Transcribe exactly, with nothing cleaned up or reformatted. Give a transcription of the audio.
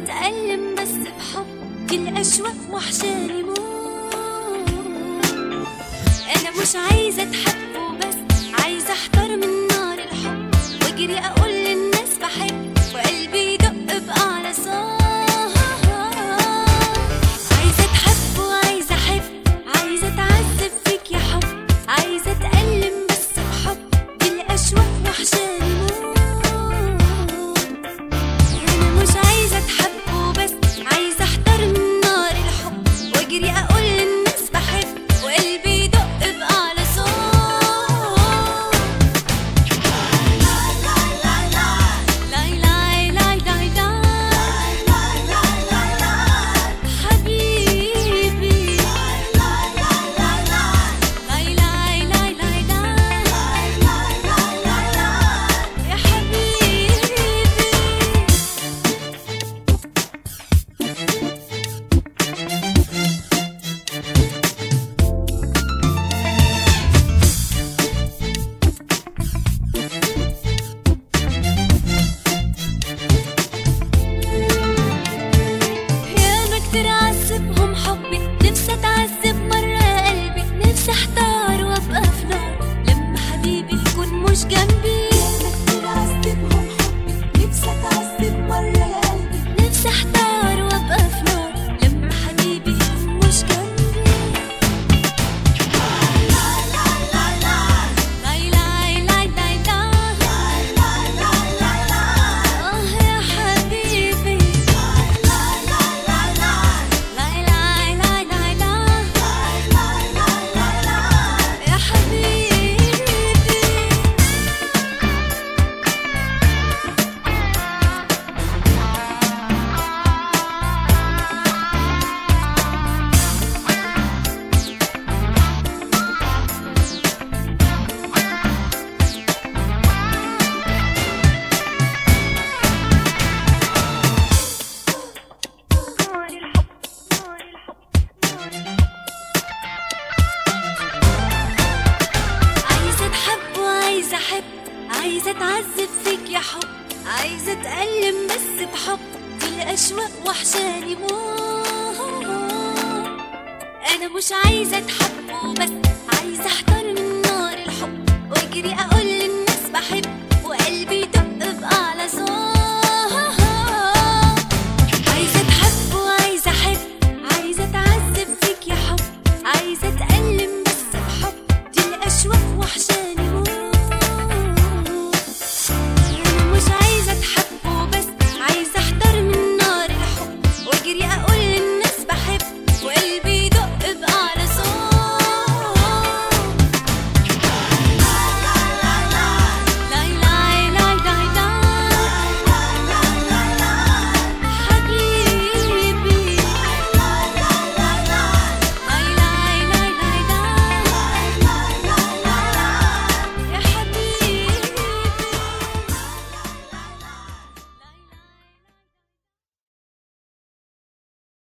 اتألم بس بحب، دي الأشواق وحشاني موت. انا مش عايزة اتحب وبس، عايزة احتار من نار الحب واجري اقول للناس بحب، وقلبي يدق بأعلى صوت. عايزة اتحب وعايزة احب، عايزة اتعذب فيك يا حب، عايزة اتألم بس بحب، دي الأشواق وحشاني موت. انا مش عايزة اتحب وبس، عايزة احتار من نار الحب واجري اقول للناس بحب، وقلبي يدق بأعلى صوت. تعذبهم حبي، نفسي اتعذب مرة قلبي، نفسي احتار وابقى في نار لما حبيبي يكون مش جنبي. كتير اعذبهم حبي، نفسي اتعذب مرة قلبي، نفسي احتار وابقى في نار لما حبيبي يكون مش جنبي. عايزة اتعذب فيك يا حب، عايزة اتألم بس بحب، دي الأشواق وحشاني موت. أنا مش عايزة اتحب وبس، عايزة احتار من نار الحب واجري أقول للناس بحب، وقلبي يدق بأعلى صوت. عايزة اتحب وعايزة احب، عايزة اتعذب فيك يا حب، عايزة